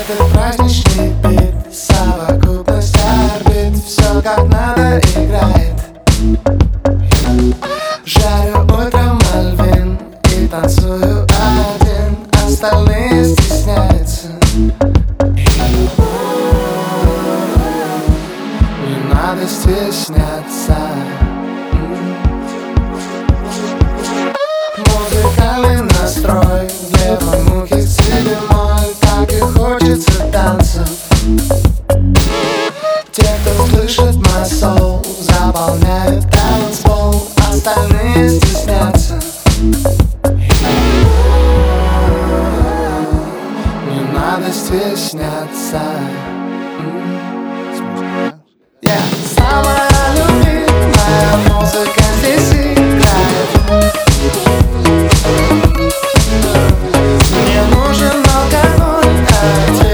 Этот праздничный бит, совокупность орбит, все как надо играет. Жарю утром мальвин и танцую один, остальные стесняются. Не надо стесняться. Музыкальный настрой, в левой муке седьмой, так и хочется танцев. Те, кто слышит мой соул, заполняют танцпол, остальные стеснятся. Не надо стесняться.